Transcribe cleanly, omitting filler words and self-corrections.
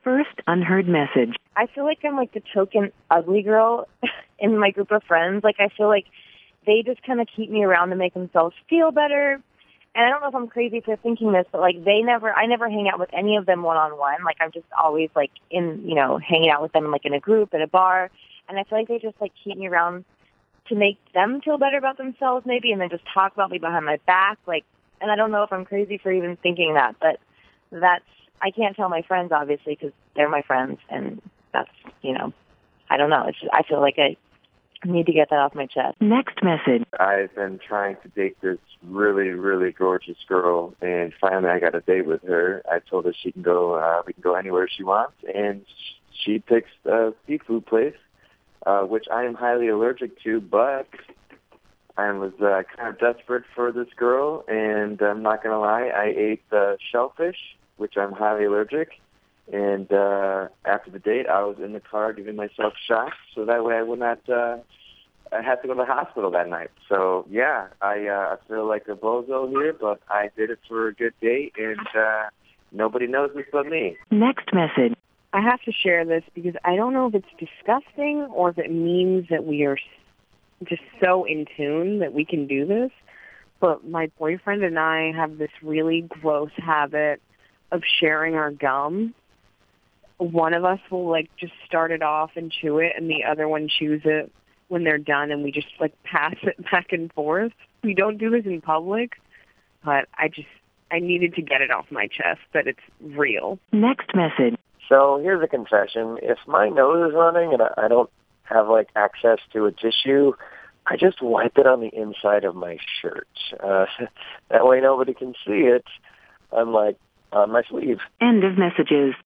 First unheard message. I feel like I'm like the token ugly girl in my group of friends. Like I feel like they just kind of keep me around to make themselves feel better. And I don't know if I'm crazy for thinking this, but like I never hang out with any of them one-on-one. Like I'm just always like hanging out with them like in a group at a bar. And I feel like they just like keep me around to make them feel better about themselves maybe, and then just talk about me behind my back. Like, and I don't know if I'm crazy for even thinking that, but I can't tell my friends obviously because they're my friends, and that's, I don't know. I feel like I need to get that off my chest. Next message. I've been trying to date this really, really gorgeous girl, and finally I got a date with her. I told her we can go anywhere she wants, and she picks a seafood place, which I am highly allergic to, but I was kind of desperate for this girl, and I'm not going to lie, I ate the shellfish, which I'm highly allergic. And after the date, I was in the car giving myself shots, so that way I would not have to go to the hospital that night. So, yeah, I feel like a bozo here, but I did it for a good date, and nobody knows this but me. Next message. I have to share this because I don't know if it's disgusting or if it means that we are just so in tune that we can do this. But my boyfriend and I have this really gross habit of sharing our gum. One of us will like just start it off and chew it, and the other one chews it when they're done, and we just like pass it back and forth. We don't do this in public, but I needed to get it off my chest that it's real. Next message. So here's a confession. If my nose is running and I don't have like access to a tissue, I just wipe it on the inside of my shirt. That way nobody can see it. I'm like on my sleeve. End of messages.